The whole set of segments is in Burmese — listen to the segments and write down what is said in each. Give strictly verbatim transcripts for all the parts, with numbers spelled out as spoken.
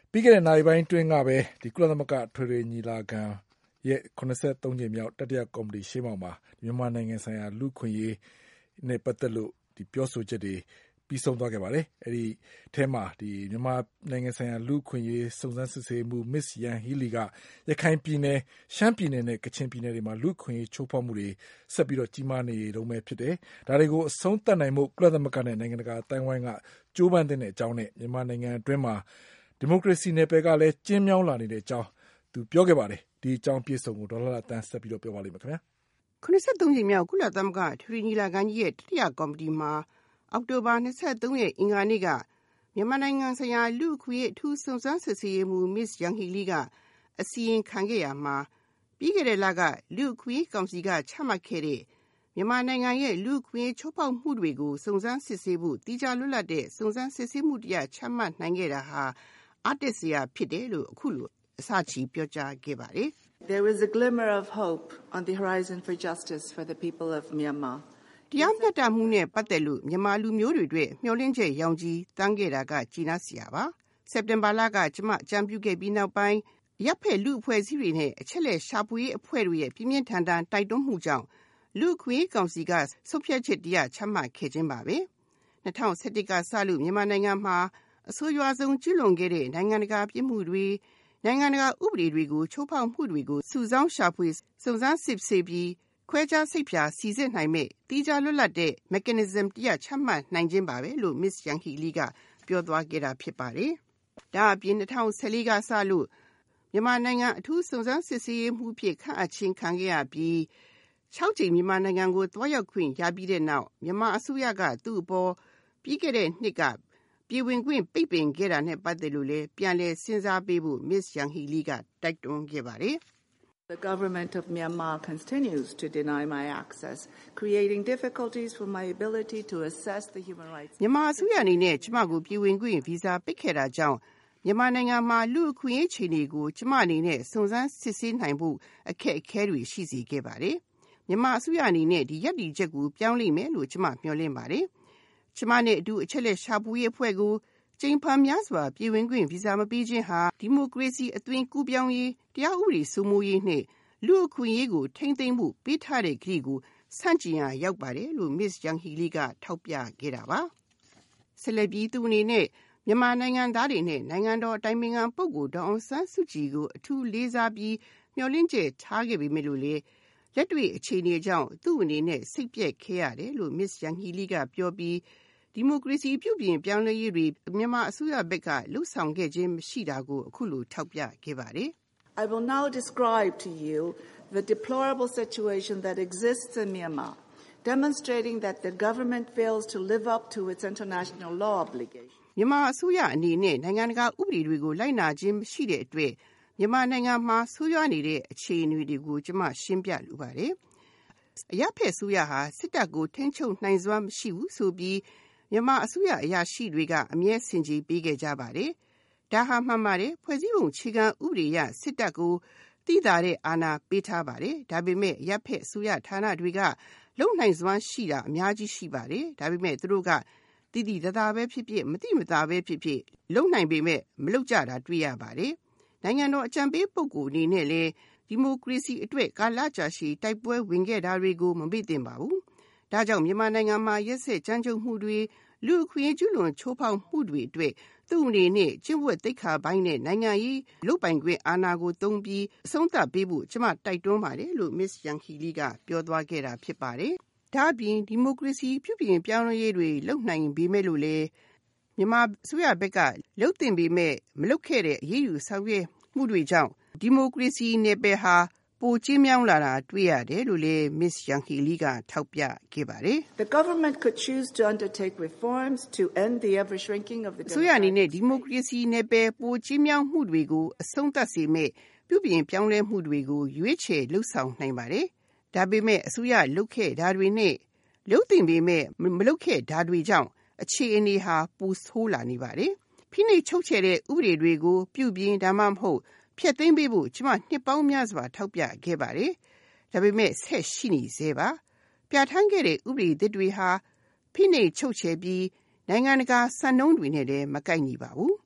ပြီးခဲ့တဲ့နာရီပိုင်းတွင်းကပဲဒီကုလသမဂ္ဂထွေထွေညီလာခံရဲ့ခုနစ်ဆယ့်သုံးကြိမ်မြောက်တတိယကော်မတီရှေ့မှောက်မှာမြန်မာနိုင်ငံဆိုင်ရာလူ့ခွင့်ရေးနဲ့ပတ်သက်လို့ဒီပြောဆိုချက်တွေပြီးဆုံးသွားခဲ့ပါတယ်။အဲဒီထဲမှာဒီမြန်မာနိုင်ငံဆိုင်ရာလူ့ခွင့်ရေးစုံစမ်းစစ်ဆေးမှု Miss Yang Hee ကရခိုင်ပြည်နယ်ရှမ်းပြည်နယ်နဲ့ကချင်ပြည်နယ်တွေမှာလူ့ခွင့်ရေးချိုးဖောက်မှုတွေဆက်ပြီးတော့ကြီးမားနေတုန်းပဲဖြစ်တယ်။ဒါတွေကိုအဆုံးသတ်နိုင်မှုကုလသမဂ္ဂနဲ့နိုင်ငံတကာအတိုင်းဝိုင်းကကြိုးပမ်းတဲ့အကြောင်းနဲ့မြန်မာနိုင်ငံအတွင်းမှာဒီမိုကရေစီနယ်ပယ်ကလည်းကျင်းမြောင်းလာနေတဲ့အကြောင်းသူပြောခဲ့ပါတယ်။ဒီအကြောင်းပြည့်စုံကိုဒေါ်လာတန်းဆက်ပြီးတော့ပြောပါလိမ့်မယ်ခင်ဗျာ။ခုနစ်ဆယ့်သုံးကြိမ်မြောက်ကုလသမဂ္ဂထွေထွေညီလာခံကြီးရဲ့တတိယကော်မတီမှာအောက်တိုဘာ၂၃ရက်အင်္ဂါနေ့ကမြန်မာနိုင်ငံဆိုင်ရာလူ့အခွင့်အရေးအထူးစုံစမ်းစစ်ဆေးရေးမှူး Miss Yang Hee ကအစီရင်ခံခဲ့ရမှာပြီးခဲ့တဲ့လကလူ့အခွင့်အရေးကောင်စီကချမှတ်ခဲ့တဲ့မြန်မာနိုင်ငံရဲ့လူ့အခွင့်အရေးချိုးဖောက်မှုတွေကိုစုံစမ်းစစ်ဆေးဖို့တိကျလွတ်လပ်တဲ့စုံစမ်းစစ်ဆေးမှုတရားချမှတ်နိုင်ခဲ့တာဟာအားတက်စရာဖြစ်တယ်လို့အခုလိုအစချီပြောကြားခဲ့ပါတယ်။ There is a glimmer of hope on the horizon for justice for the people of Myanmar. တရားမျှတမှုနဲ့ပတ်သက်လို့မြန်မာလူမျိုးတွေအတွက်မျှော်လင့်ချက်ရောင်ကြီးတန်းခဲ့တာကကြည်နပ်စရာပါ။စက်တင်ဘာလကကျမအကြံပြုခဲ့ပြီးနောက်ပိုင်းရပ်ဖက်လူအဖွဲ့အစည်းတွေနဲ့အချက်လက်ရှာဖွေရေးအဖွဲ့တွေရဲ့ပြင်းပြင်းထန်ထန်တိုက်တွန်းမှုကြောင့်လူ့အခွင့်အရေးကောင်စီကဆုံးဖြတ်ချက်တရားချမှတ်ခဲ့ခြင်းပါပဲ။၂၀၁၁ကစလို့မြန်မာနိုင်ငံမှာအဆိုးရွားဆုံးကျူးလွန်ခဲ့တဲ့နိုင်ငံတကာပြစ်မှုတွေနိုင်ငံတကာဥပဒေတွေကိုချိုးဖောက်မှုတွေကိုစုဆောင်းရှာဖွေစုံစမ်းစစ်ဆေးပြီးခွဲခြားစိတ်ဖြာစီစစ်နိုင်မဲ့တိကျလွတ်လပ်တဲ့ mechanism တရားချမှတ်နိုင်ခြင်းပါပဲလို့ Miss Yang Hee ကပြောသွားခဲ့တာဖြစ်ပါတယ်။ဒါအပြင်၂၀၁၄ကစလို့မြန်မာနိုင်ငံအထူးစုံစမ်းစစ်ဆေးရေးမှူးဖြစ်ခန့်အပ်ခြင်းခံခဲ့ရပြီး၆ကြိမ်မြန်မာနိုင်ငံကိုသွားရောက်ခွင့်ရပြီးတဲ့နောက်မြန်မာအစိုးရကသူ့အပေါ်ပြီးခဲ့တဲ့နှစ်ကပြည်ဝင်ခွင့်ပိတ်ပင်ခဲ့တာနဲ့ပတ်သက်လို့လည်းပြန်လည်စဉ်းစားပေးဖို့ Miss Yang Hee ကတိုက်တွန်းခဲ့ပါတယ်။ The government of Myanmar continues to deny my access, creating difficulties for my ability to assess the human rights. မြန်မာအစိုးရအနေနဲ့ကျမကိုပြည်ဝင်ခွင့်ဗီဇာပိတ်ခဲ့တာကြောင့်မြန်မာနိုင်ငံမှာလူ့အခွင့်အရေးခြေအနေကိုကျမအနေနဲ့စုံစမ်းစစ်ဆေးနိုင်ဖို့အခက်အခဲတွေရှိစေခဲ့ပါတယ်။မြန်မာအစိုးရအနေနဲ့ဒီရပ်တည်ချက်ကိုပြောင်းလဲမယ်လို့ကျမမျှော်လင့်ပါတယ်။ကျမနဲ့အတူအချက်လက်ရှာဖွေရေးအဖွဲ့ကိုကျင်းပများစွာပြည်ဝင်ခွင့်ဗီဇာမပေးခြင်းဟာဒီမိုကရေစီအသွင်ကူးပြောင်းရေးတရားဥပဒေစိုးမိုးရေးနဲ့လူ့အခွင့်အရေးကိုထိမ့်သိမ်းမှုပေးထားတဲ့ကတိကိုဆန့်ကျင်ရာရောက်ပါတယ်လို့ Miss Yang Hee ကထောက်ပြခဲ့တာပါ။ဆက်လက်ပြီးသူအနေနဲ့မြန်မာနိုင်ငံသားတွေနဲ့နိုင်ငံတော်အတိုင်ပင်ခံပုဂ္ဂိုလ်ဒေါ်အောင်ဆန်းစုကြည်ကိုအထူးလေးစားပြီးမျှော်လင့်ချက်ထားခဲ့ပေမဲ့လို့လေလက်တွေ့အခြေအနေကြောင့်သူ့အနေနဲ့စိတ်ပျက်ခဲ့ရတယ်လို့ Miss Yang Hee ကပြောပြီးဒီမိုကရေစီပြုပြင်ပြောင်းလဲရေးတွေမြန်မာအစိုးရဘက်ကလှုပ်ဆောင်ခဲ့ခြင်းမရှိတာကိုအခုလိုထောက်ပြခဲ့ပါတယ်။ I will now describe to you the deplorable situation that exists in Myanmar, demonstrating that the government fails to live up to its international law obligations. မြန်မာအစိုးရအနေနဲ့နိုင်ငံတကာဥပဒေတွေကိုလိုက်နာခြင်းမရှိတဲ့အတွက်မြန်မာနိုင်ငံမှာဆိုးရွားနေတဲ့အခြေအနေတွေကိုကျမရှင်းပြလိုပါတယ်။အရပ်ဖက်အစိုးရဟာစစ်တပ်ကိုထိန်းချုပ်နိုင်စွမ်းမရှိဘူးဆိုပြီးမြန်မာအစိုးရအရာရှိတွေကအမြဲဆင်ခြင်ပေးခဲ့ကြပါတယ်။ဒါဟာမှန်ပါတယ်ဖွဲ့စည်းပုံအခြေခံဥပဒေအရစစ်တပ်ကိုသိသာတဲ့အာဏာပေးထားပါတယ်။ဒါပေမဲ့ရပ်ဖက်အစိုးရဌာနတွေကလုံနိုင်စွမ်းရှိတာအများကြီးရှိပါတယ်။ဒါပေမဲ့သူတို့ကတည်တည်တသာပဲဖြစ်ဖြစ်မတိမသာပဲဖြစ်ဖြစ်လုံနိုင်ပေမဲ့မလုံကြတာတွေ့ရပါတယ်။နိုင်ငံတော်အကြံပေးပုဂ္ဂိုလ်အနေနဲ့လည်းဒီမိုကရေစီအတွက်ကာလကြာရှည်တိုက်ပွဲဝင်ခဲ့တာတွေကိုမမေ့သင့်ပါဘူး။ဒါကြောင့်မြန်မာနိုင်ငံမှာရက်စက်ကြမ်းကြုတ်မှုတွေလူအခွင့်အရေးကျူးလွန်ချိုးဖောက်မှုတွေအတွက်သူ့အနေနဲ့ကျင့်ဝတ်သိက္ခာပိုင်းနဲ့နိုင်ငံရေးလုပ်ပိုင်ခွင့်အာဏာကိုသုံးပြီးအဆုံးသတ်ပေးဖို့ကျမတိုက်တွန်းပါတယ်လို့ Miss Yang Hee ကပြောသွားခဲ့တာဖြစ်ပါတယ်။ဒါ့အပြင်ဒီမိုကရေစီပြုပြင်ပြောင်းလဲရေးတွေလုပ်နိုင်ပေမဲ့လို့လေမြန်မာအစိုးရဘက်ကလှုပ်တင်ပေမဲ့မလှုပ်ခဲ့တဲ့အရေးယူဆောင်ရွက်မှုတွေကြောင့်ဒီမိုကရေစီနယ်ပယ်ဟာပိုကျင်းမြောင်းလာတာတွေ့ရတယ်လို့လည်း Miss Yang Hee ကထောက်ပြခဲ့ပါတယ်။ The government could choose to undertake reforms to end the ever shrinking of the ဆိုရအနေနဲ့ဒီမိုကရေစီနယ်ပယ်ပိုကျင်းမြောင်းမှုတွေကိုအဆုံးသတ်စေမဲ့ပြုပြင်ပြောင်းလဲမှုတွေကိုရွေးချယ်လှုပ်ဆောင်နိုင်ပါတယ်။ဒါပေမဲ့အစိုးရလှုပ်ခဲ့တာတွေနဲ့လှုပ်တင်ပေမဲ့မလှုပ်ခဲ့တာတွေကြောင့်အခြေအနေဟာပိုဆိုးလာနေပါတယ်။ဖိနှိပ်ချုပ်ချယ်တဲ့ဥပဒေတွေကိုပြုပြင်ဒါမှမဟုတ်ဖျက်သိမ်းပေးဖို့ကျမနှစ်ပေါင်းများစွာထောက်ပြခဲ့ပါတယ်။ဒါပေမဲ့ဆက်ရှိနေသေးပါ။ပြဋ္ဌာန်းခဲ့တဲ့ဥပဒေသစ်တွေဟာဖိနှိပ်ချုပ်ချယ်ပြီးနိုင်ငံတကာစံနှုန်းတွေနဲ့လည်းမကိုက်ညီပါဘူး။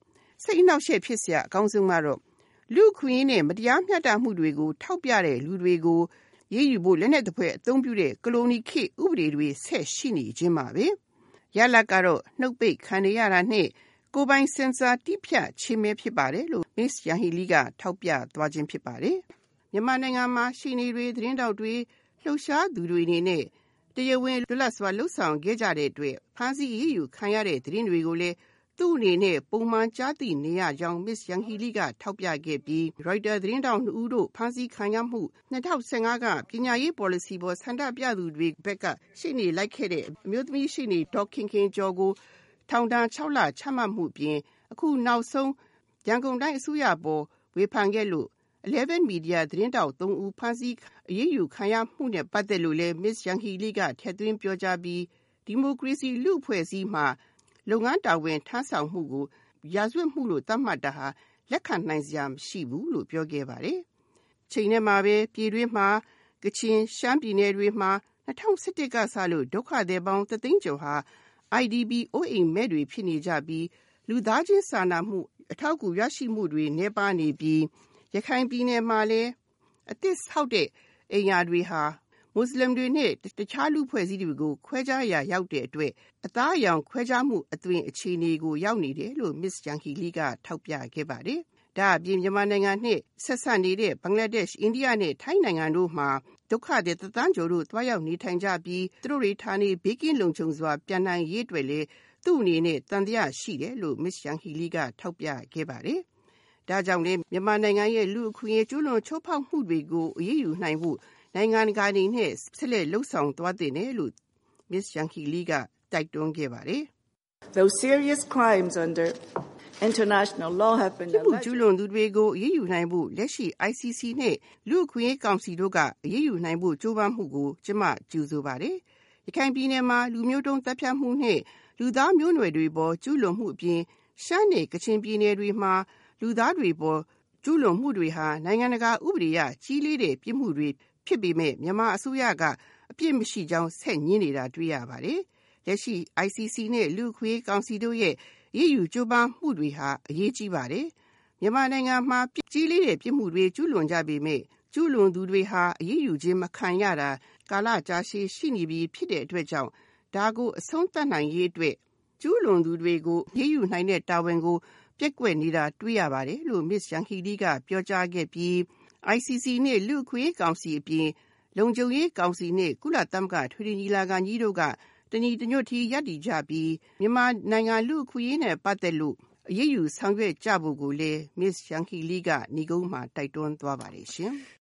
စိတ်အနှောက်အယှက်ဖြစ်စရာအကောင်းဆုံးကတော့လူ့အခွင့်အရေးနဲ့မတရားမျှတမှုတွေကိုထောက်ပြတဲ့လူတွေကိုအရေးယူဖို့လက်နက်သဖွယ်အသုံးပြုတဲ့ကိုလိုနီခေတ်ဥပဒေတွေဆက်ရှိနေခြင်းပါပဲ။ရလဒ်ကတော့နှုတ်ပိတ်ခံနေရတာနဲ့ကိုယ်ပိုင်စင်ဆာတိဖြတ်ခြင်းပဲဖြစ်ပါတယ်လို့ Miss Yanghee Lee ကထောက်ပြသွားခြင်းဖြစ်ပါတယ်။မြန်မာနိုင်ငံမှာရှီနေတွေသတင်းတောက်တွေလှုပ်ရှားသူတွေအနေနဲ့တရားဝင်လွတ်လပ်စွာလှုပ်ဆောင်ခဲ့ကြတဲ့အတွက်ဖမ်းဆီးအရေးယူခံရတဲ့သတင်းတွေကိုလည်းသူ့အနေနဲ့ပုံမှန်ကြားသိနေရကြောင်း Miss Yanghee Lee ကထောက်ပြခဲ့ပြီး Reuters သတင်းတောက်နှစ်ဦးတို့ဖမ်းဆီးခံရမှု၂၀၁၅ကပညာရေး policy ပေါ်ဆန္ဒပြသူတွေဘက်ကရှေ့နေလိုက်ခဲ့တဲ့အမျိုးသမီးရှေ့နေဒေါ်ခင်ခင်ကျော်ကိုထောင်ဒဏ်၆လချမှတ်မှုပြင်အခုနောက်ဆုံးရန်ကုန်တိုင်းအစိုးရပေါ်ဝေဖန်ခဲ့လို့eleven Media သတင်းတောက်သုံးဦးဖမ်းဆီးအရေးယူခံရမှုနဲ့ပတ်သက်လို့လည်း Miss Yanghee Lee ကထည့်သွင်းပြောကြားပြီးဒီမိုကရေစီလူ့အဖွဲ့အစည်းမှာလုပ်ငန်းတာဝန်ထမ်းဆောင်မှုကိုရာဇဝတ်မှုလို့သတ်မှတ်တာဟာလက်ခံနိုင်စရာမရှိဘူးလို့ပြောခဲ့ပါတယ်။ချိန်နဲ့မှာပဲပြည်တွင်းမှာကချင်ရှမ်းပြည်နယ်တွေမှာ၂၀၁၁ကစလို့ဒုက္ခသည်ပေါင်းတသိန်းကျော်ဟာ အိုင်ဒီပီ အိုးအိမ်မဲ့တွေဖြစ်နေကြပြီးလူသားချင်းစာနာမှုအထောက်အကူရရှိမှုတွေနှဲပါနေပြီးရခိုင်ပြည်နယ်မှာလည်းအသစ်ဆောက်တဲ့အိမ်ယာတွေဟာမွတ်စလင်တွေနဲ့တခြားလူဖွဲ့စည်းတွေကိုခွဲခြားရာရောက်တဲ့အတွက်အသားအရောင်ခွဲခြားမှုအသွင်အခြေအနေကိုရောက်နေတယ်လို့ Miss Yanghee Lee ကထောက်ပြခဲ့ပါတယ်။ဒါအပြင်မြန်မာနိုင်ငံနဲ့ဆက်စပ်နေတဲ့ဘင်္ဂလားဒေ့ရှ်အိန္ဒိယနဲ့ထိုင်းနိုင်ငံတို့မှာဒုက္ခသည်တသန်းကျော်တို့တွားရောက်နေထိုင်ကြပြီးသူတို့တွေဌာနေဘေးကင်းလုံခြုံစွာပြန်နိုင်ရေးအတွက်လည်းသူ့အနေနဲ့တန်တရားရှိတယ်လို့ Miss Yanghee Lee ကထောက်ပြခဲ့ပါတယ်။ဒါကြောင့်လည်းမြန်မာနိုင်ငံရဲ့လူအခွင့်အရေးကျူးလွန်ချိုးဖောက်မှုတွေကိုအရေးယူနိုင်ဖို့နိုင်ငံတကာအနေနဲ့ဆက်လက်လှုံ့ဆော်သွားတဲ့နယ်လို့ Miss Yanghee Lee ကတိုက်တွန်းခဲ့ပါတယ်။ Those serious crimes under international law have been alleged. ကျူးလွန်သူတွေကိုအရေးယူနိုင်ဖို့လက်ရှိ I C C နဲ့လူ့အခွင့်အရေးကောင်စီတို့ကအရေးယူနိုင်ဖို့ကြိုးပမ်းမှုကိုကျမကြိုဆိုပါတယ်။ရခိုင်ပြည်နယ်မှာလူမျိုးတုံးတပ်ဖြတ်မှုနဲ့လူသားမျိုးနွယ်တွေပေါ်ကျူးလွန်မှုအပြင်ရှမ်းနယ်ကချင်ပြည်နယ်တွေမှာလူသားတွေပေါ်ကျူးလွန်မှုတွေဟာနိုင်ငံတကာဥပဒေအရကြီးလေးတဲ့ပြစ်မှုတွေဖြစ်ပေမဲ့မြန်မာအစိုးရကအပြစ်မရှိကြောင်းဆက်ညှင်းနေတာတွေ့ရပါတယ်။လက်ရှိ I C C နဲ့လူ့အခွင့်အရေးကောင်စီတို့ရဲ့အရေးယူကြိုးပမ်းမှုတွေဟာအရေးကြီးပါတယ်။မြန်မာနိုင်ငံမှာကြီးလေးတဲ့ပြစ်မှုတွေကျူးလွန်ကြပေမဲ့ကျူးလွန်သူတွေဟာအရေးယူခြင်းမခံရတာကာလကြာရှည်ရှိနေပြီဖြစ်တဲ့အတွက်ကြောင့်ဒါကိုအဆုံးသတ်နိုင်ရေးအတွက်ကျူးလွန်သူတွေကိုအရေးယူနိုင်တဲ့တာဝန်ကိုပျက်ကွက်နေတာတွေ့ရပါတယ်လို့ Miss Yanghee Lee ကပြောကြားခဲ့ပြီး I C C နဲ့လူ့အခွင့်အရေးကောင်စီအပြင်လုံခြုံရေးကောင်စီနဲ့ကုလသမဂ္ဂထွေထွေညီလာခံကြီးတို့ကတညီတညွတ်ထီရပ်တည်ကြပြီးမြန်မာနိုင်ငံလူ့အခွင့်အရေးနဲ့ပတ်သက်လို့အရေးယူဆောင်ရွက်ကြဖို့ကိုလည်း Miss Yanghee Lee ကညီကုန်းမှာတိုက်တွန်းသွားပါတယ်ရှင်။